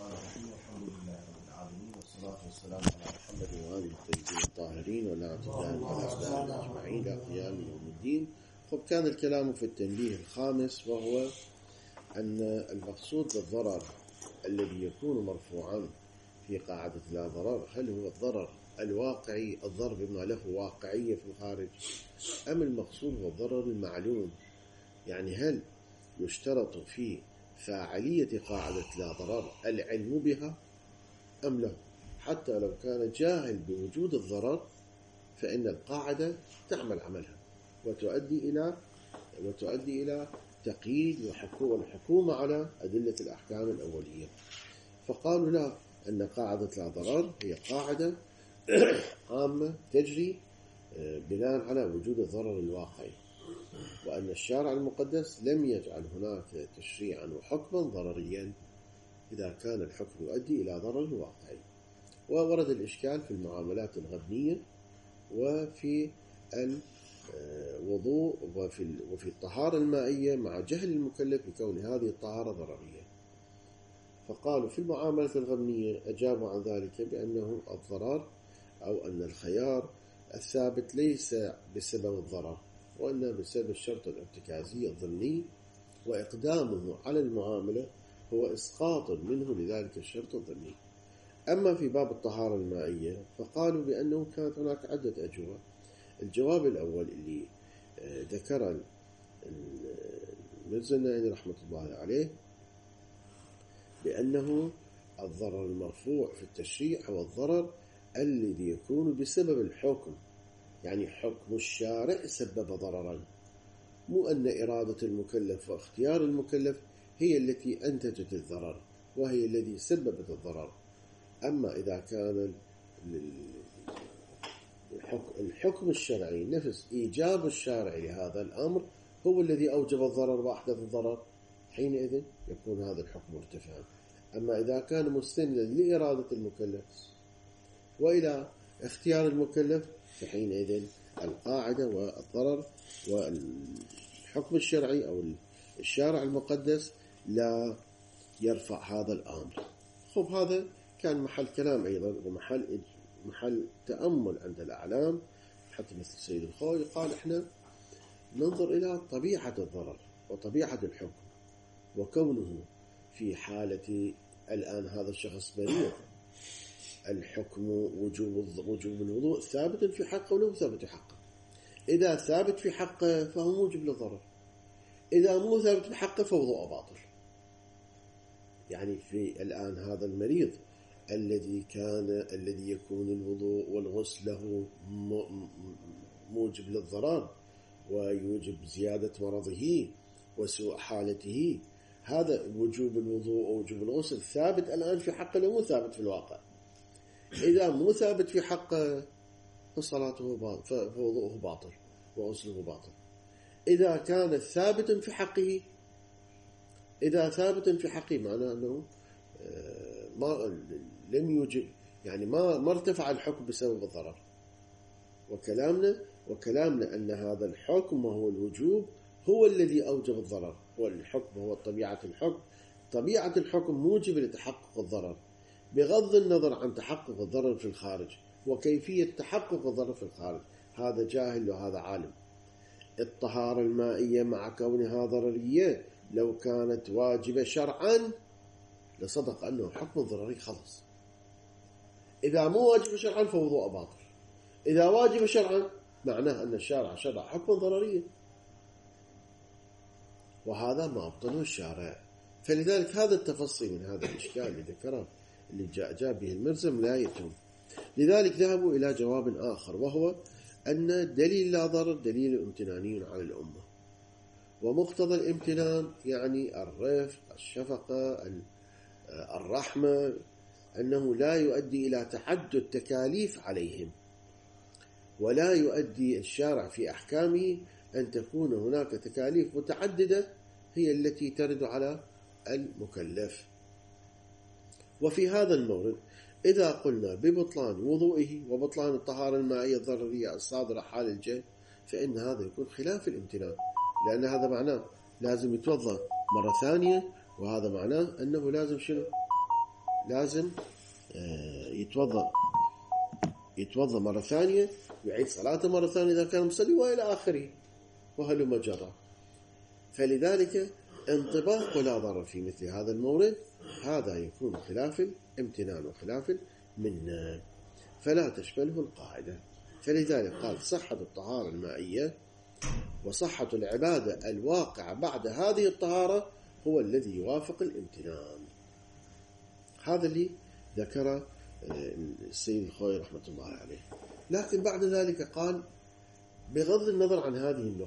الرحيم والحمد لله رب العالمين والصلاة والسلام على محمد وآله الطيبين الطاهرين ولا تدام على أعدائنا أجمعين إلى قيام يوم الدين. كان الكلام في التنبيه الخامس، وهو أن المقصود بالضرر الذي يكون مرفوعا في قاعدة لا ضرر، هل هو الضرر الواقعي، الضرر بما له واقعية في الخارج، أم المقصود هو الضرر المعلوم؟ يعني هل يشترط في فاعلية قاعدة لا ضرر العلم بها أم لا؟ حتى لو كان جاهل بوجود الضرر فإن القاعدة تعمل عملها وتؤدي إلى تقييد والحكومة على أدلة الأحكام الأولية. فقالوا لا، أن قاعدة لا ضرر هي قاعدة عامة تجري بناء على وجود الضرر الواقعي، وأن الشارع المقدس لم يجعل هناك تشريعا وحكما ضرريا إذا كان الحكم يؤدي إلى ضرر واقعي. وورد الإشكال في المعاملات الغبنية وفي الوضوء وفي الطهارة المائية مع جهل المكلف بكون هذه الطهارة ضررية. فقالوا في المعاملة الغبنية أجابوا عن ذلك بأنه الضرر أو أن الخيار الثابت ليس بسبب الضرر، وأنه بسبب الشرط الارتكازي الضمني، وإقدامه على المعاملة هو إسقاط منه لذلك الشرط الضمني. أما في باب الطهارة المائية فقالوا بأنه كانت هناك عدة أجوبة. الجواب الأول اللي ذكر المرزا النائني رحمة الله عليه بأنه الضرر المرفوع في التشريع هو الضرر الذي يكون بسبب الحكم، يعني حكم الشارع سبب ضررا، مو أن إرادة المكلف واختيار المكلف هي التي أنتجت الضرر وهي الذي سببت الضرر. أما إذا كان الحكم الشرعي نفس إيجاب الشارع لهذا الأمر هو الذي أوجب الضرر وأحدث الضرر، حينئذ يكون هذا الحكم مرتفعا. أما إذا كان مستندا لإرادة المكلف وإلى اختيار المكلف فحينئذ القاعدة والضرر والحكم الشرعي أو الشارع المقدس لا يرفع هذا الأمر. هذا كان محل كلام أيضا ومحل تأمل عند الأعلام، حتى مثل السيد الخوي قال إحنا ننظر إلى طبيعة الضرر وطبيعة الحكم، وكونه في حالة الآن هذا الشخص مريض، الحكم وجوب الوضوء ثابت في حقه ولو ثابت في حقه. إذا ثابت في حقه فهو موجب للضرر، إذا مو ثابت في حقه فوضوء باطل. يعني في الآن هذا المريض الذي يكون الوضوء والغسل له موجب للضرر ويوجب زيادة مرضه وسوء حالته، هذا وجوب الوضوء ووجوب الغسل ثابت الآن في حقه لو مو ثابت في الواقع. إذا مو ثابت في حقه فصلاته باطل، فوضوءه باطل وغسله باطل. إذا كان ثابت في حقه، إذا ثابت في حقه معناه أنه لم يوجب، يعني ما ارتفع الحكم بسبب الضرر. وكلامنا أن هذا الحكم وهو الوجوب هو الذي أوجب الضرر، والحكم هو طبيعة الحكم. طبيعة الحكم موجب لتحقق الضرر بغض النظر عن تحقق الضرر في الخارج وكيفية تحقق الضرر في الخارج. هذا جاهل وهذا عالم. الطهارة المائية مع كونها ضررية لو كانت واجبة شرعا لصدق أنه حكم ضرري خلص. إذا مو واجبة شرعا فوضوء باطل. إذا واجبة شرعا معناه أن الشارع شرع حكم ضررية، وهذا ما أبطله الشارع. فلذلك هذا التفصيل من هذا الإشكال اللي ذكره اللي جاء به المرزم لا يتم. لذلك ذهبوا إلى جواب آخر، وهو أن دليل لا ضرر دليل امتناني على الأمة، ومقتضى الامتنان يعني الرفق، الشفقة، الرحمة، أنه لا يؤدي إلى تعدد تكاليف عليهم، ولا يؤدي الشارع في أحكامه أن تكون هناك تكاليف متعددة هي التي ترد على المكلف. وفي هذا المورد إذا قلنا ببطلان وضوئه وبطلان الطهارة المائية الضررية الصادرة حال الجهل فإن هذا يكون خلاف الامتنان، لأن هذا معناه لازم يتوضأ مرة ثانية، وهذا معناه أنه لازم شنو؟ لازم يتوضأ مرة ثانية، ويعيد صلاته مرة ثانية إذا كان مصلي، وإلى آخره وهلم جرى. فلذلك انطباق لا ضرر في مثل هذا المورد هذا يكون خلاف الامتنان وخلاف المنة، فلا تشمله القاعدة. فلذلك قال صحة الطهارة المائية وصحة العبادة الواقعة بعد هذه الطهارة هو الذي يوافق الامتنان. هذا اللي ذكر السيد الخوي رحمة الله عليه. لكن بعد ذلك قال بغض النظر عن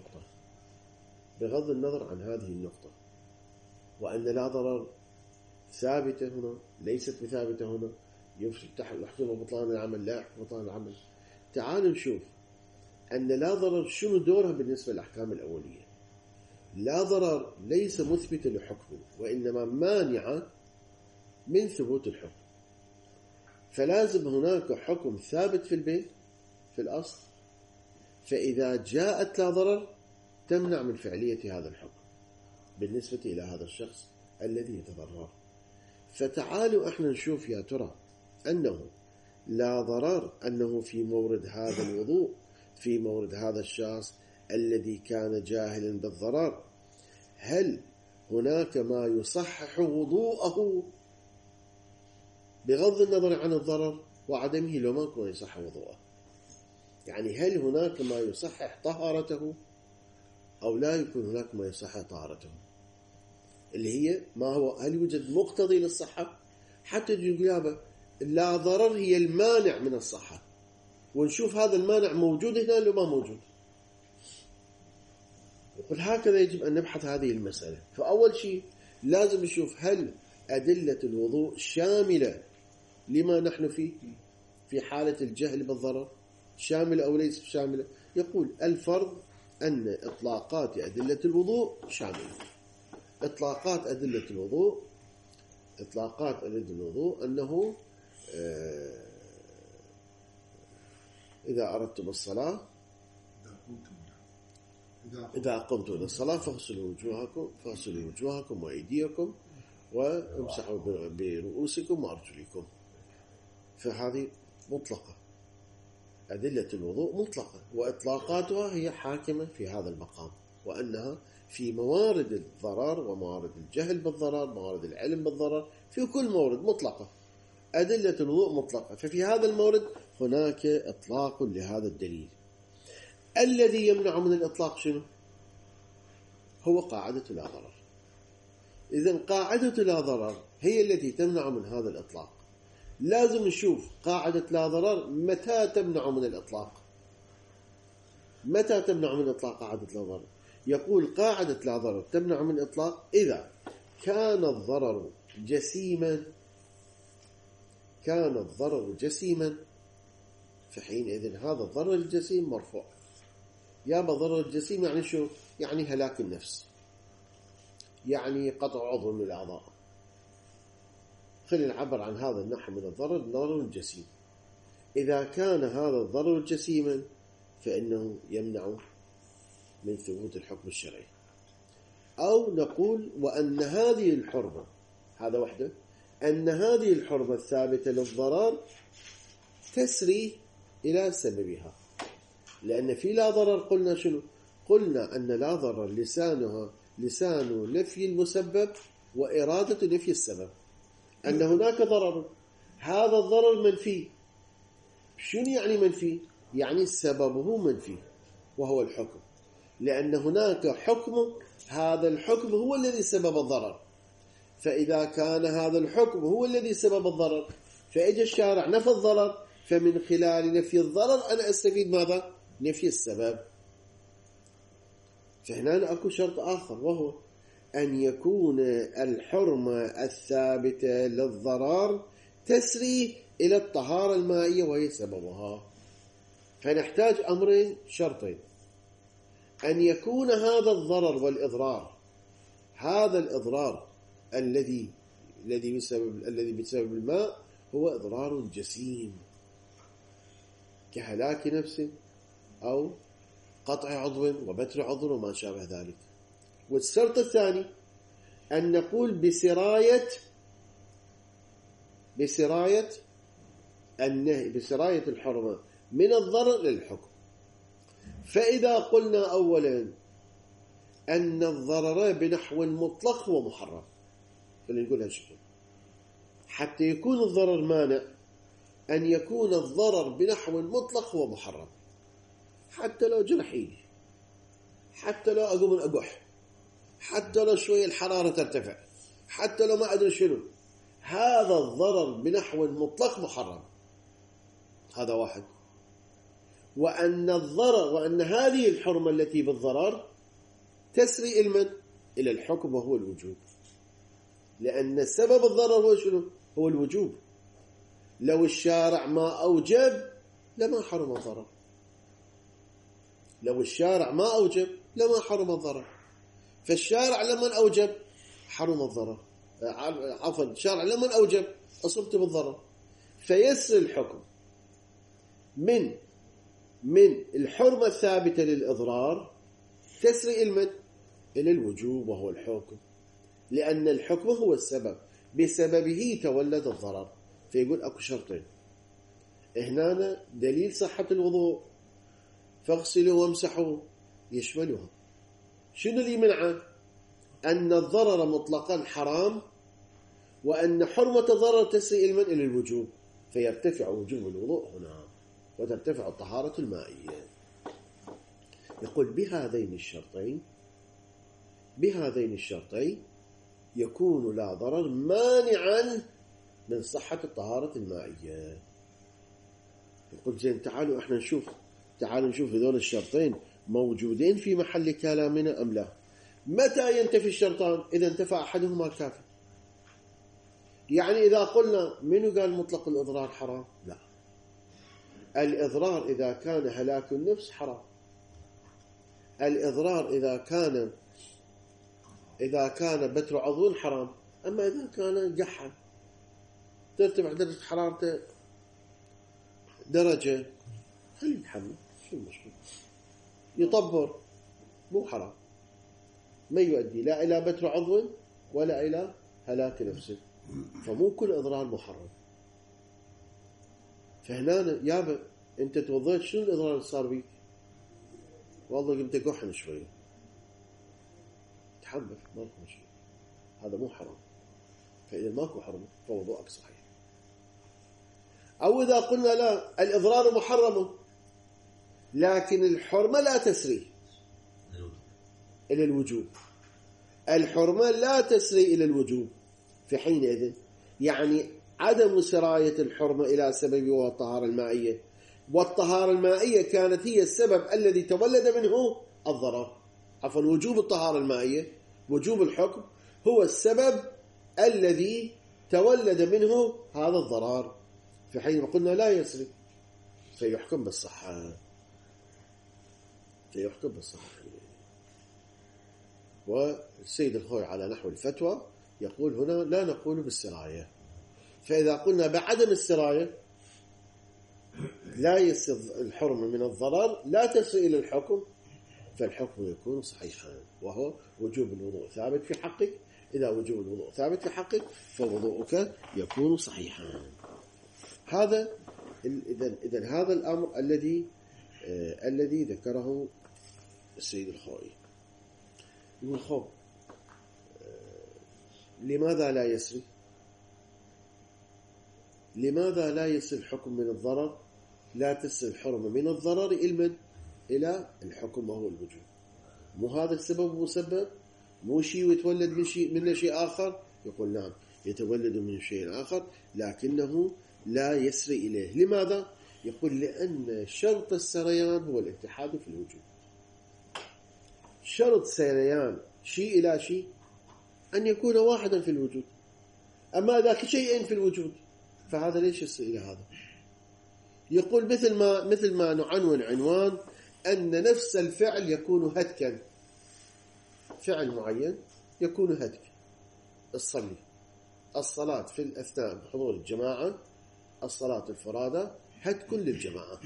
هذه النقطة وأن لا ضرر ثابتة هنا ليست بثابتة هنا، يحكم بطلان العمل لا يحكم بطلان العمل. تعالوا نشوف أن لا ضرر شنو دورها بالنسبة للأحكام الأولية. لا ضرر ليس مثبتا لحكم، وإنما مانعة من ثبوت الحكم. فلازم هناك حكم ثابت في البيت في الأصل، فإذا جاءت لا ضرر تمنع من فعلية هذا الحكم بالنسبة إلى هذا الشخص الذي يتضرر. فتعالوا احنا نشوف يا ترى أنه لا ضرر، أنه في مورد هذا الوضوء، في مورد هذا الشخص الذي كان جاهلا بالضرر، هل هناك ما يصحح وضوءه بغض النظر عن الضرر وعدمه لو ما يكون يصحح وضوءه؟ يعني هل هناك ما يصحح طهارته أو لا يكون هناك ما يصحح طهارته؟ اللي هي ما هو، هل يوجد مقتضي للصحة؟ حتى يقول لا ضرر هي المانع من الصحة، ونشوف هذا المانع موجود هنا لو ما موجود. يقول هكذا يجب أن نبحث هذه المسألة. فأول شيء لازم نشوف هل أدلة الوضوء شاملة لما نحن فيه في حالة الجهل بالضرر، شاملة أو ليس شاملة. يقول الفرض أن إطلاقات أدلة الوضوء شاملة. إطلاقات أدلة الوضوء أنه إذا أردتم الصلاة، إذا قمتم إلى الصلاة فاغسلوا وجوهكم وأيديكم وامسحوا برؤوسكم وأرجلكم. فهذه مطلقة، أدلة الوضوء مطلقة، وإطلاقاتها هي حاكمة في هذا المقام، وأنها في موارد الضرر وموارد الجهل بالضرر، موارد العلم بالضرر، في كل مورد مطلقة. أدلة الوضوء مطلقة، ففي هذا المورد هناك إطلاق لهذا الدليل. الذي يمنع من الإطلاق شنو؟ هو قاعدة لا ضرر. إذن قاعدة لا ضرر هي التي تمنع من هذا الإطلاق. لازم نشوف قاعدة لا ضرر متى تمنع من الإطلاق. متى تمنع من إطلاق قاعدة لا ضرر؟ يقول قاعدة لا ضرر تمنع من الإطلاق إذا كان الضرر جسيما، فحينئذ هذا الضرر الجسيم مرفوع. يابا ضرر الجسيم يعني شو؟ يعني هلاك النفس، يعني قطع عضو من الأعضاء. خلينا نعبر عن هذا النحو من الضرر ضرر الجسيم. إذا كان هذا الضرر جسيما فإنه يمنع من ثبوت الحكم الشرعي. أو نقول وأن هذه الحرمة، هذا وحده، أن هذه الحرمة الثابتة للضرر تسري إلى سببها. لأن في لا ضرر قلنا شنو؟ قلنا أن لا ضرر لسان نفي المسبب وإرادة نفي السبب، أن هناك ضرر، هذا الضرر منفي. شنو يعني منفي؟ يعني سببه منفي وهو الحكم، لأن هناك حكم، هذا الحكم هو الذي سبب الضرر. فإذا كان هذا الحكم هو الذي سبب الضرر، فإجا الشارع نفى الضرر، فمن خلال نفي الضرر أنا أستفيد ماذا؟ نفي السبب. فهنا أكو شرط آخر، وهو أن يكون الحرمة الثابتة للضرر تسري إلى الطهارة المائية وهي سببها. فنحتاج أمرين، شرطين: أن يكون هذا الضرر والإضرار، هذا الإضرار الذي بسبب الماء هو إضرار جسيم كهلاك نفس أو قطع عضو وبتر عضو وما شابه ذلك. والشرط الثاني أن نقول بسراية النهي، بسراية الحرمة من الضرر للحكم. فإذا قلنا أولا أن الضرر بنحو مطلق هو محرم، فلنقولها شكرا. حتى يكون الضرر مانع أن يكون الضرر بنحو مطلق هو محرم، حتى لو جرح إيدي، حتى لو أقوم أقح، حتى لو شوية الحرارة ترتفع، حتى لو ما أدري شنو، هذا الضرر بنحو مطلق محرم. هذا واحد. وأن الضرر، وأن هذه الحرمة التي بالضرر تسري إلى الحكم وهو الوجوب، لأن سبب الضرر هو شنو؟ هو الوجوب. لو الشارع ما أوجب لما حرم الضرر، لو الشارع ما أوجب لما حرم الضرر. فالشارع لما أوجب حرم الضرر، عفوا الشارع لما أوجب أصبت بالضرر. فيسري الحكم من الحرمة الثابتة للإضرار تسري إلى الوجوب وهو الحكم، لأن الحكم هو السبب، بسببه تولد الضرر. فيقول أكو شرطين هنا: دليل صحة الوضوء فاغسلوا وامسحوا يشملها. شنو اللي منعه؟ أن الضرر مطلقا حرام، وأن حرمة الضرر تسري إلى الوجوب، فيرتفع وجوب الوضوء هنا وترتفع الطهارة المائية. يقول بهذين الشرطين يكون لا ضرر مانعا من صحة الطهارة المائية. يقول زين تعالوا نشوف هذول الشرطين موجودين في محل كلامنا أم لا. متى ينتفي الشرطان؟ إذا انتفى أحدهما كافي. يعني إذا قلنا منو قال مطلق الإضرار حرام؟ لا، الإضرار إذا كان هلاك النفس حرام. الإضرار إذا كان بتر عضو حرام. أما إذا كان جحا ترتفع درجة حرارته درجة، خليه يتحمل، شو المشكلة؟ يطبر، مو حرام، ما يؤدي لا إلى بتر عضو ولا إلى هلاك نفسه. فمو كل إضرار محرم. فهنا يابا أنت توضيت، شنو الإضرار اللي صار بيك؟ والله قمت أقحن شوية، تحمل، ما لك مشكلة، هذا مو حرام. فإذا ماكو حرم فوضوءك صحيح. أو إذا قلنا لا، الإضرار محرم لكن الحرمة لا تسري إلى الوجوب، الحرمة لا تسري إلى الوجوب، في حينئذ يعني عدم سراية الحرمة إلى سبب وهو الطهارة المائية، والطهارة المائية كانت هي السبب الذي تولد منه الضرر. عفوا، وجوب الطهارة المائية، وجوب الحكم هو السبب الذي تولد منه هذا الضرر. في حين قلنا لا يسري فيحكم بالصحة، والسيد الخوي على نحو الفتوى يقول هنا لا نقول بالسراية. فإذا قلنا بعدم السراية لا يسر الحرمة من الضرر لا تسري إلى الحكم، فالحكم يكون صحيحا، وهو وجوب الوضوء ثابت في حقك. إذا وجوب الوضوء ثابت في حقك فوضوءك يكون صحيحا. هذا إذن هذا الأمر الذي ذكره السيد الخوي. يقول خب لماذا لا يسري؟ لماذا لا يسري الحكم من الضرر؟ لا تسري الحرمة من الضرر إلى الحكم وهو الوجوب. مو هذا السبب مسبب؟ مو شيء ويتولد من شيء آخر؟ يقول نعم، يتولد من شيء آخر لكنه لا يسري إليه. لماذا؟ يقول لأن شرط السريان هو الاتحاد في الوجود. شرط سريان شيء إلى شيء أن يكون واحدا في الوجود. أما ذاك شيئين في الوجود فهذا ليش يصير إلى هذا؟ يقول مثل ما نعنون عنوان أن نفس الفعل يكون هتكا، فعل معين يكون هتك. الصلاة في أثناء حضور الجماعة، الصلاة الفرادة هتك للجماعة،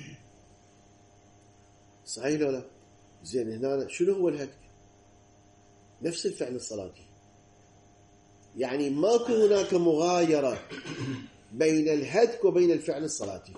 صحيح ولا لا؟ زين هنا شنو هو الهتك؟ نفس الفعل الصلاتي، يعني ماكو هناك مغايرة بين الهتك وبين الفعل الصلاتي،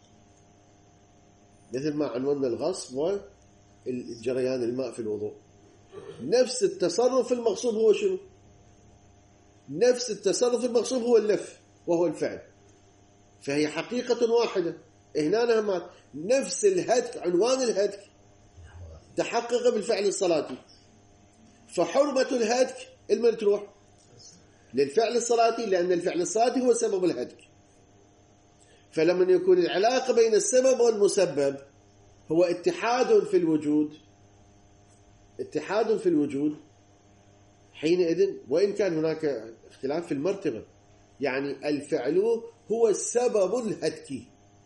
مثل ما عنونا الغصب والجريان الماء في الوضوء. نفس التصرف المغصوب هو شنو؟ نفس التصرف المغصوب هو اللف وهو الفعل، فهي حقيقة واحدة. هنا نفس الهتك، عنوان الهتك تحقق بالفعل الصلاتي، فحرمة الهتك المن تروح للفعل الصلاتي، لأن الفعل الصلاتي هو سبب الهتك. فلما يكون العلاقة بين السبب والمسبب هو اتحاد في الوجود، اتحاد في الوجود، حينئذ وإن كان هناك اختلاف في المرتبة، يعني الفعل هو سبب الهتك،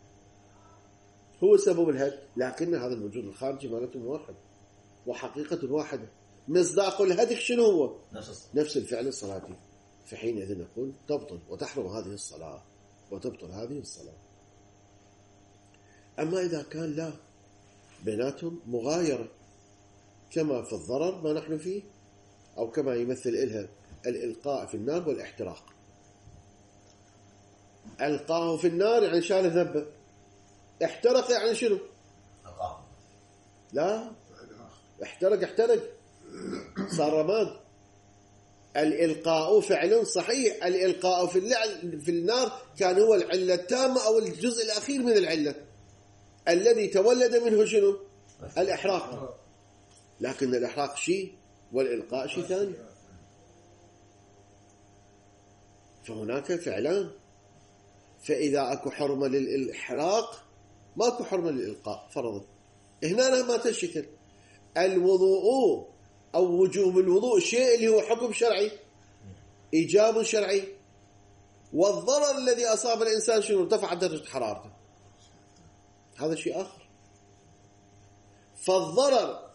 هو سبب الهتك، لكن هذا الوجود الخارجي مالته واحد وحقيقة واحدة. مصداق الهتك شنو هو؟ نفس الفعل الصلاتي. فحينئذ نقول تبطل وتحرم هذه الصلاة وتبطل هذه الصلاة. أما إذا كان لا، بيناتهم مغايرة كما في الضرر ما نحن فيه، أو كما يمثل إلها الإلقاء في النار والاحتراق. ألقاه في النار يعني شال ذبه، احترق يعني شنو؟ لا، احترق صار رماد. الإلقاء فعل صحيح، الإلقاء في النار كان هو العلة التامة أو الجزء الأخير من العلة الذي تولد منه شنو؟ الإحراق، لكن الإحراق شيء والإلقاء شيء ثاني. فهناك فعلان، فإذا أكو حرمة للإحراق ماكو حرمة للإلقاء فرضا. هنا ما تشكل الوضوء أو وجوب الوضوء شيء اللي هو حكم شرعي، إيجاب شرعي، والضرر الذي أصاب الإنسان شنو؟ ارتفع درجة حرارته، هذا شيء آخر. فالضرر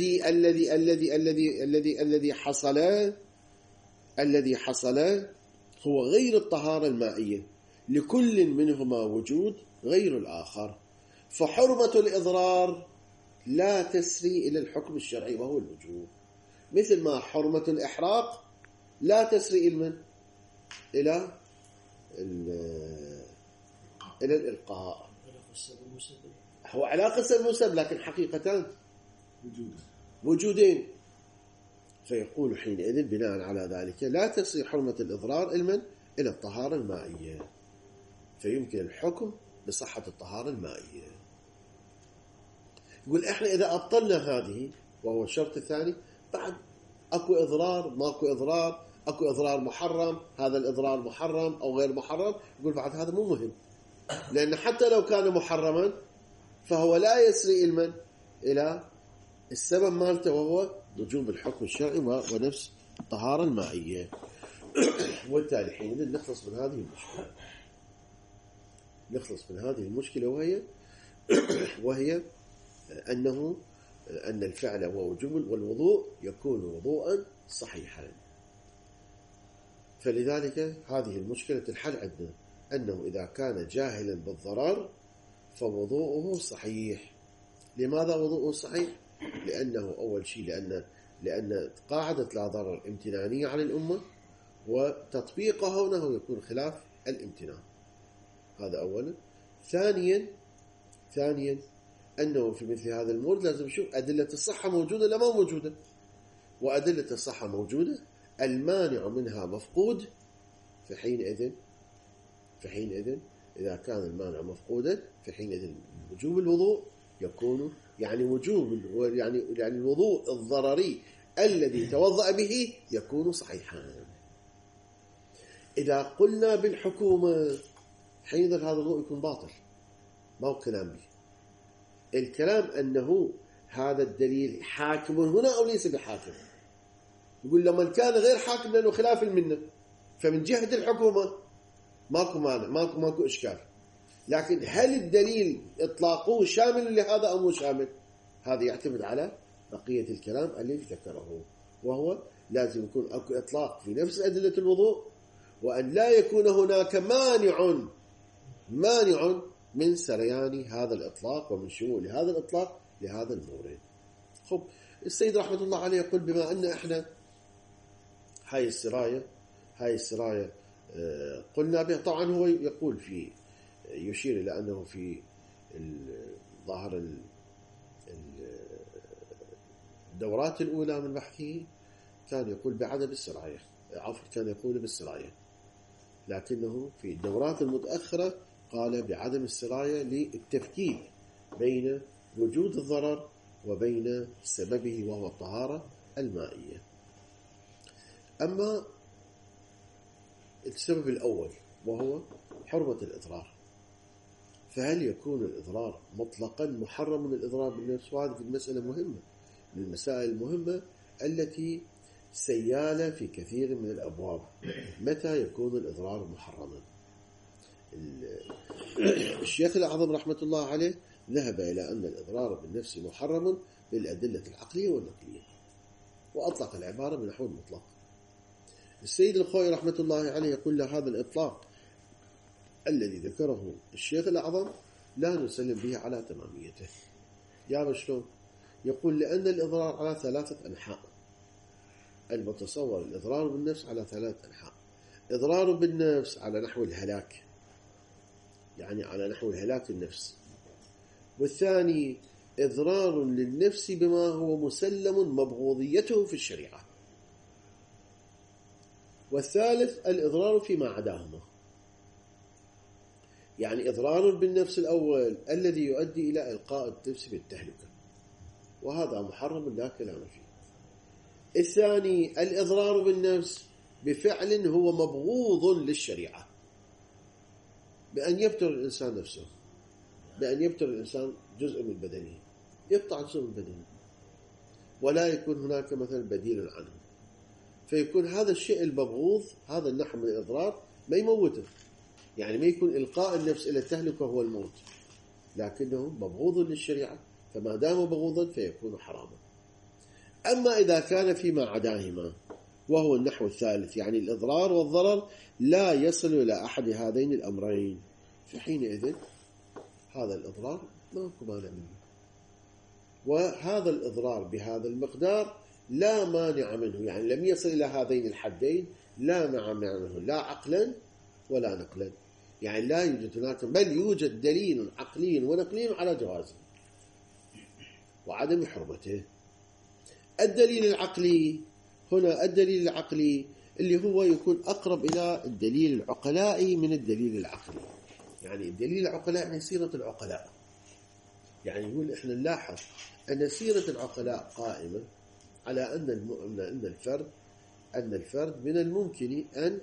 الذي حصل هو غير الطهارة المائية، لكل منهما وجود غير الآخر. فحرمة الإضرار لا تسري إلى الحكم الشرعي وهو الوجوب، مثل ما حرمة الإحراق لا تسري إلى الإلقاء. هو علاقة سبب مسبب، لكن حقيقتان وجودين. فيقول حينئذ بناء على ذلك لا تسري حرمة الإضرار إلى الطهارة المائية، فيمكن الحكم بصحة الطهارة المائية. يقول إحنا إذا أبطلنا هذه، وهو الشرط الثاني، بعد أكو إضرار ماكو إضرار، أكو إضرار محرم، هذا الإضرار محرم أو غير محرم، يقول بعد هذا مو مهم، لأن حتى لو كان محرما فهو لا يسري إلى السبب مالته وهو وجوب الحكم الشرعي ونفس الطهارة المائية. وبالتالي حين نخلص من هذه المشكلة، وهي أن الفعل هو وجوب، والوضوء يكون وضوءا صحيحا. فلذلك هذه المشكلة الحل عندنا أنه إذا كان جاهلا بالضرر فوضوءه صحيح. لماذا وضوءه صحيح؟ لأنه أول شيء لأن قاعدة لا ضرر امتنانية على الأمة، وتطبيقها هنا يكون خلاف الامتنان، هذا أولا. ثانيا أنه في مثل هذا المورد لازم نشوف أدلة الصحة موجودة لا ما موجودة، وأدلة الصحة موجودة، المانع منها مفقود. فحينئذ إذا كان المانع مفقودا فحينئذ وجوب الوضوء يكون يعني الوضوء الضرري الذي توضأ به يكون صحيحا. إذا قلنا بالحكومة حينئذ هذا الوضوء يكون باطل، ما هو كلام به. الكلام أنه هذا الدليل حاكم هنا أو ليس بحاكم. يقول لما كان غير حاكم لأنه خلاف المنة، فمن جهة الحكومة ماكو مانع، ماكو إشكال. لكن هل الدليل إطلاقه شامل لهذا أو مو شامل؟ هذا يعتمد على بقية الكلام الذي ذكره، وهو لازم يكون أكو إطلاق في نفس أدلة الوضوء، وأن لا يكون هناك مانع من سريان هذا الإطلاق ومن شمول هذا الإطلاق لهذا المورد. خب السيد رحمة الله عليه يقول بما أن إحنا هاي السراية قلنا به. طبعا هو يقول يشير إلى أنه في ظاهر الدورات الأولى من بحثه كان يقول بعدم السراية، كان يقول بالسراية، لكنه في الدورات المتأخرة قال بعدم السراية للتفكيك بين وجود الضرر وبين سببه وهو الطهارة المائية. أما السبب الأول وهو حرمة الإضرار، فهل يكون الإضرار مطلقا محرم من الإضرار بالنفس؟ وهذه المسألة مهمة من المسائل المهمة التي سيالة في كثير من الأبواب. متى يكون الإضرار محرما؟ الشيخ الأعظم رحمة الله عليه ذهب إلى أن الإضرار بالنفس محرم بالأدلة العقلية والنقلية، وأطلق العبارة بنحو المطلق. السيد الخوئي رحمة الله عليه يقول له هذا الإطلاق الذي ذكره الشيخ الأعظم لا نسلم به على تماميته. يا شلون؟ يقول لأن الإضرار على 3 أنحاء. المتصور الإضرار بالنفس على 3 أنحاء: إضرار بالنفس على نحو الهلاك، يعني على نحو الهلاك النفس، والثاني إضرار للنفس بما هو مسلم مبغوضيته في الشريعة، والثالث الإضرار فيما عداهما. يعني إضرار بالنفس الأول الذي يؤدي إلى إلقاء النفس بالتهلكة، وهذا محرم لا كلام فيه. الثاني الإضرار بالنفس بفعل هو مبغوض للشريعة، بأن يبتر الإنسان نفسه، بأن يبتر الإنسان جزء من بدنه، يقطع جزء من بدنه ولا يكون هناك مثلا بديل عنه، فيكون هذا الشيء المبغوض، هذا النحو من الإضرار ما يموته، يعني ما يكون إلقاء النفس إلى التهلكة هو الموت، لكنه مبغوض للشريعة، فما دام مبغوضا فيكون حراما. أما إذا كان فيما عداهما وهو النحو الثالث، يعني الإضرار والضرر لا يصل إلى أحد هذين الأمرين، فحينئذ هذا الإضرار ما مانع منه، وهذا الإضرار بهذا المقدار لا مانع منه، يعني لم يصل إلى هذين الحدين، لا مانع منه لا عقلا ولا نقلا، يعني لا يوجد هناك، بل يوجد دليل عقلي ونقلي على جوازه وعدم حرمته. الدليل العقلي هنا، الدليل العقلي اللي هو يكون أقرب إلى الدليل العقلائي من الدليل العقلي. يعني الدليل العقلاء يعني سيرة العقلاء، يعني يقول إحنا نلاحظ أن سيرة العقلاء قائمة على أن الفرد من الممكن أن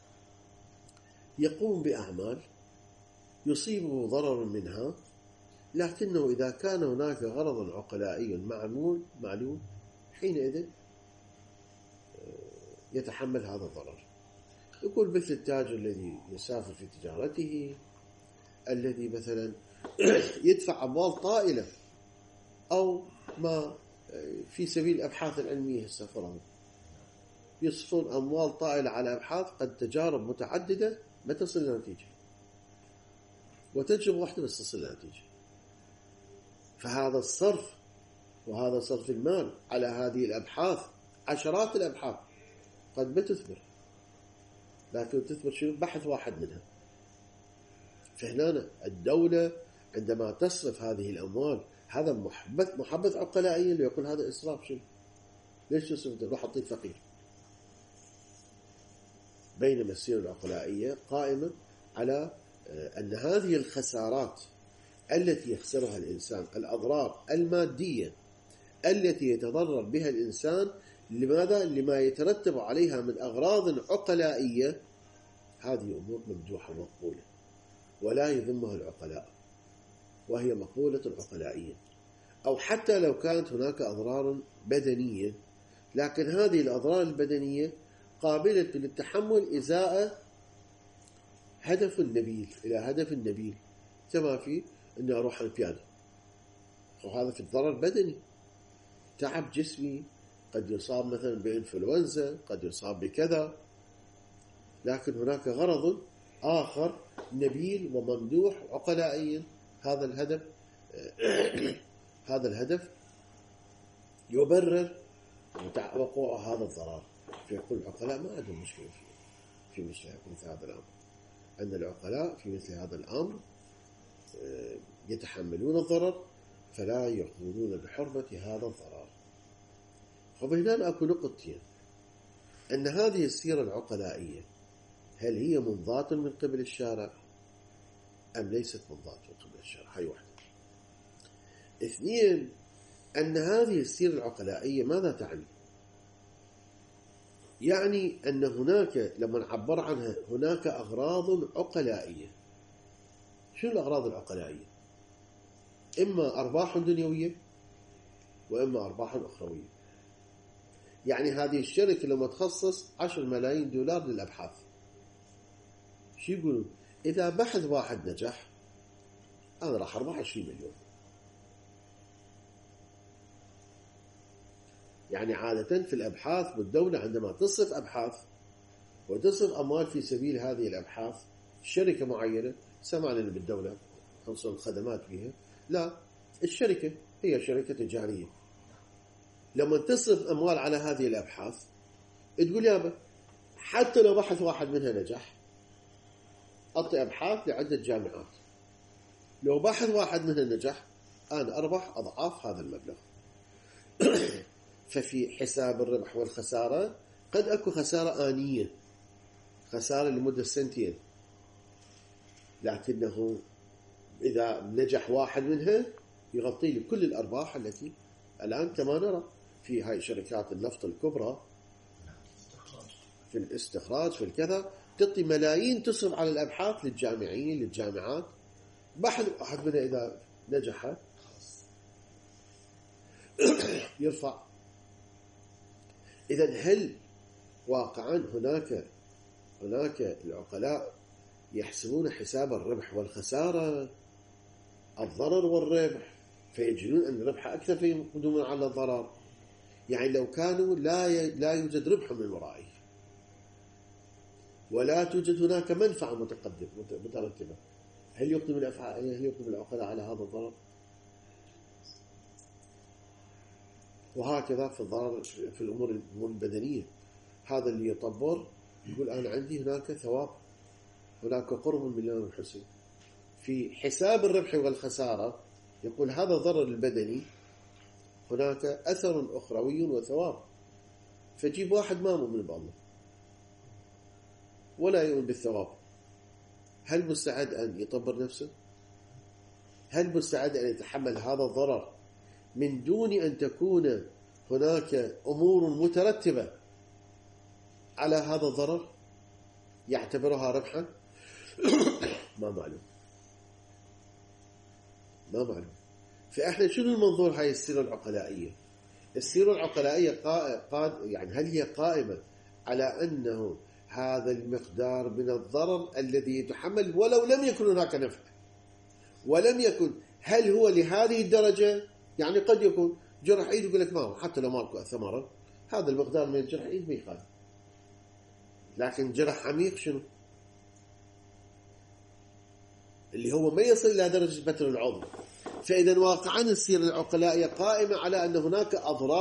يقوم بأعمال يصيبه ضرر منها، لكنه إذا كان هناك غرض عقلائي معلوم حينئذ يتحمل هذا الضرر. يقول مثل التاجر الذي يسافر في تجارته، الذي مثلا يدفع أموال طائلة، أو ما في سبيل الأبحاث العلمية السفر يصرفون أموال طائلة على أبحاث قد تجارب متعددة ما تصل إلى نتيجة، وتجربة واحدة بس تصل إلى نتيجة. فهذا الصرف، وهذا صرف المال على هذه الأبحاث، عشرات الأبحاث قد ما تثمر، لكن تثمر شنو؟ بحث واحد منها. فهنا الدولة عندما تصرف هذه الأموال، هذا محبث عقلائي اللي يقول هذا إسراف. شنو؟ ليش تصرف؟ روح أعطيه فقير. بينما السيرة العقلائية قائمة على أن هذه الخسارات التي يخسرها الإنسان، الأضرار المادية التي يتضرر بها الإنسان، لماذا؟ لما يترتب عليها من أغراض عقلائية، هذه أمور ممدوحة ومقبولة ولا يذمها العقلاء، وهي مقبولة العقلائية. أو حتى لو كانت هناك أضرار بدنية، لكن هذه الأضرار البدنية قابلة للتحمل إزاء هدف النبيل، إلى هدف النبيل، كما في أن أروح البيادة، وهذا في الضرر بدني، تعب جسمي، قد يصاب مثلا بإنفلونزا، قد يصاب بكذا، لكن هناك غرض آخر نبيل وممدوح عقلائيا، هذا الهدف يبرر وقوع هذا الضرر، فيقول العقلاء ما عندهم مشكلة فيه. في مثل هذا الأمر، أن العقلاء في مثل هذا الأمر يتحملون الضرر فلا يأخذون بحرمة هذا الضرر. فهنا أكو نقطتين، أن هذه السيرة العقلائية هل هي منضاة من قبل الشارع أم ليست منضاة من قبل الشارع؟ هاي واحدة. اثنين، أن هذه السيرة العقلائية ماذا تعني؟ يعني أن هناك لما نعبر عنها هناك أغراض عقلائية. شو الأغراض العقلائية؟ إما أرباح دنيوية وإما أرباح أخروية. يعني هذه الشركة لما تخصص 10 ملايين دولار للأبحاث، شو يقولون؟ إذا بحث واحد نجح أنا راح أربح 20 مليون. يعني عادة في الأبحاث بالدولة عندما تصرف أبحاث وتصرف أموال في سبيل هذه الأبحاث، شركة معينة، سمعنا أن بالدولة خصوصا الخدمات فيها، لا، الشركة هي شركة تجارية، لما تصرف أموال على هذه الأبحاث تقول يابا حتى لو بحث واحد منها نجح أعطي أبحاث لعدة جامعات، لو بحث واحد منها نجح أنا أربح أضعاف هذا المبلغ. ففي حساب الربح والخسارة قد أكو خسارة آنية، خسارة لمدة سنتين، لكنه إذا نجح واحد منها يغطي لي كل الأرباح التي الآن كما نرى في هاي شركات النفط الكبرى في الاستخراج في الكذا، تعطي ملايين تصرف على الأبحاث للجامعين للجامعات، بحث واحد منها إذا نجح يرفع. إذن هل واقعا هناك العقلاء يحسبون حساب الربح والخسارة، الضرر والربح، فيجدون أن الربح أكثر فيقدمون على الضرر؟ يعني لو كانوا لا يوجد ربح من ورائه ولا توجد هناك منفعة مترتبة، هل يقدم العقلاء على هذا الضرر؟ وهكذا في الضرر في الأمور البدنية، هذا اللي يطبر يقول أنا عندي هناك ثواب، هناك قرب من الله الحسن. في حساب الربح والخسارة يقول هذا الضرر البدني هناك أثر أخروي وثواب، فجيب واحد ما مؤمن بالله ولا يؤمن بالثواب، هل مستعد أن يطبر نفسه؟ هل مستعد أن يتحمل هذا الضرر من دون أن تكون هناك أمور مترتبة على هذا الضرر يعتبرها ربحا؟ ما معلوم. فإحنا شنو المنظور هاي السيرة العقلائية؟ السيرة العقلائية يعني هل هي قائمة على أنه هذا المقدار من الضرر الذي يتحمل ولو لم يكن هناك نفع، ولم يكن، هل هو لهذه الدرجة؟ يعني قد يكون جرح ايد يقول لك ما هو حتى لو ماكو ثمرة هذا المقدار من الجرح ايد ما يخالف، لكن جرح عميق شنو؟ اللي هو ما يصل إلى درجة بتر العضو. فإذا واقعا السيرة العقلائية قائمة على أن هناك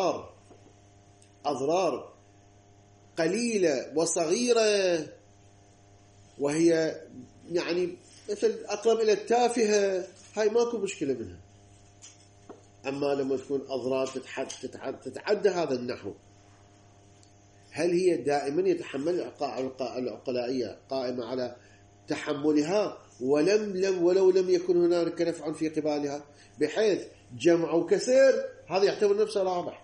أضرار قليلة وصغيرة، وهي يعني مثل أقرب إلى التافهة، هاي ماكو مشكلة منها. أما لما تكون أضرار تتعدى هذا النحو، هل هي دائما يتحمل العقلائية قائمة على تحملها ولو لم يكن هناك نفع في قبالها، بحيث جمع وكسر هذا يعتبر نفسه رابح،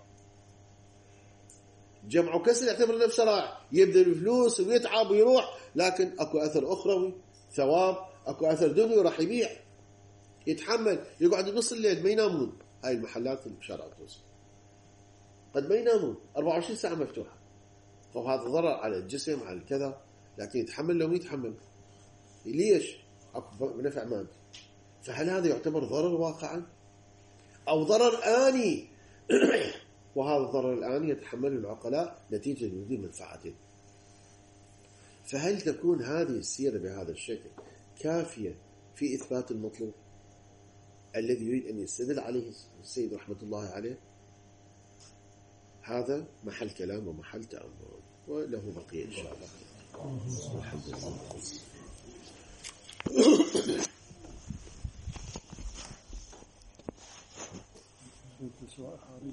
جمع وكسر يعتبر نفسه رائع، يبذل فلوس ويتعب ويروح، لكن اكو اثر اخروي ثواب، اكو اثر دنيا راح يبيع، يتحمل، يقعد نص الليل ما ينامون. هاي المحلات الشارع التوسط قد ما ينامون 24 ساعة مفتوحة، وهذا ضرر على الجسم على الكذا، لكن يتحمل لو يتحمل ليش؟ اكو نفع مادي. فهل هذا يعتبر ضرر واقعا او ضرر آني؟ وهذا الضرر الآني يتحمله العقلاء نتيجة لوجود منفعته. فهل تكون هذه السيرة بهذا الشكل كافية في إثبات المطلوب الذي يريد أن يستدل عليه السيد رحمة الله عليه؟ هذا محل كلام ومحل تأمل، وله بقية إن شاء الله. الحمد لله.